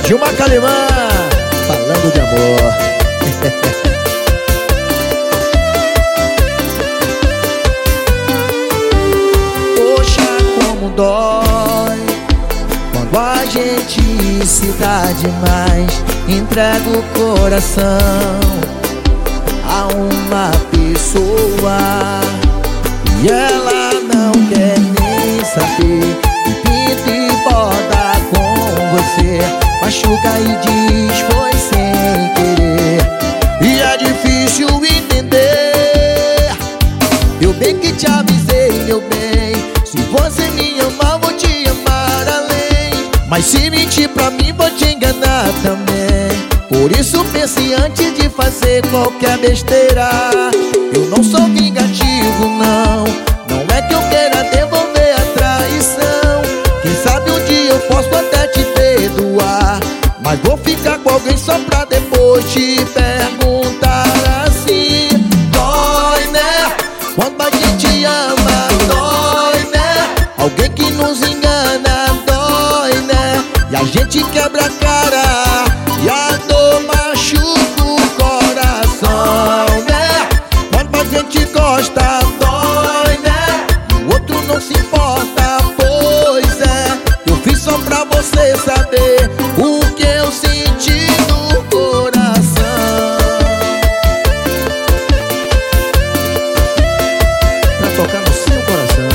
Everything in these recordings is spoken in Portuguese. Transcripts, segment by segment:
Gilmar Calimã, falando de amor. Poxa, como dói quando a gente se dá demais, entrega o coração a uma pessoa e ela não quer nem saber. E pinta e borda com você, machuca e diz foi sem querer. E é difícil entender. Eu bem que te avisei, meu bem, se você me amar, vou te amar além. Mas se mentir pra mim, vou te enganar também. Por isso pense antes de fazer qualquer besteira. Eu não sou vingativo, não. Não é que eu queira devolver a traição. Quem sabe um dia eu posso até te perdoar, mas vou ficar com alguém só pra depois te perguntar assim. Dói, né? Quando a gente ama, dói, né? Alguém que nos engana, dói, né? E a gente quebra a cara e a dor machuca o coração, né? Quando a gente gosta, dói, né? O outro não se importa, pois é. Eu fiz só pra você saber o que eu senti no coração. Pra tocar no seu coração.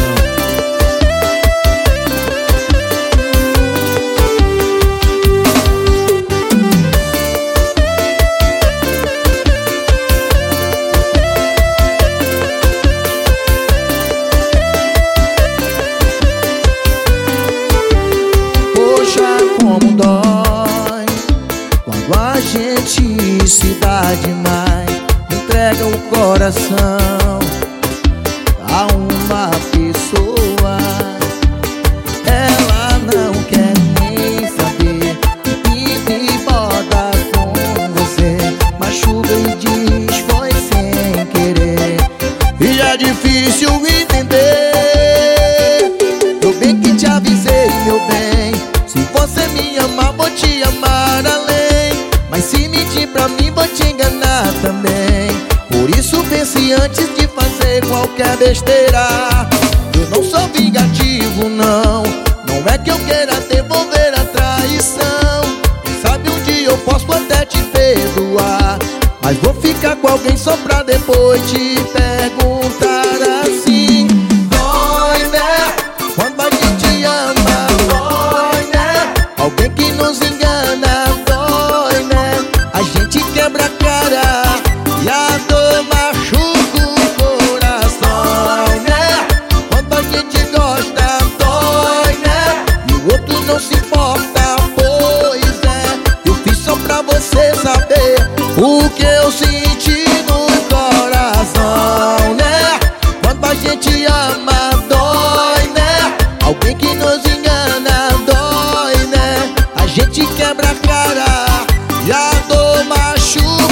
Como dói quando a gente se dá demais, entrega o coração a uma pessoa. Ela não quer nem saber, pinta e borda com você, machuca e diz foi sem querer. E é difícil entender. Eu bem que te avisei, meu bem, se você me amar, vou te amar além. Mas se mentir pra mim, vou te enganar também. Por isso pense antes de fazer qualquer besteira. Eu não sou vingativo, não. Não é que eu queira devolver a traição. Quem sabe um dia eu posso até te perdoar, mas vou ficar com alguém só pra depois te perguntar assim. Dói, né? Quando a gente ama, dói, né? Alguém que nos engana, dói, né? A gente quebra a cara e a dor machuca o coração, né? Quando a gente gosta, dói, né? E o outro não se importa, pois é. Eu fiz só pra você saber o que eu senti no coração, né? Quando a gente ama, dói, né? Alguém que nos engana, dói, né? A gente quebra a cara e a dor machuca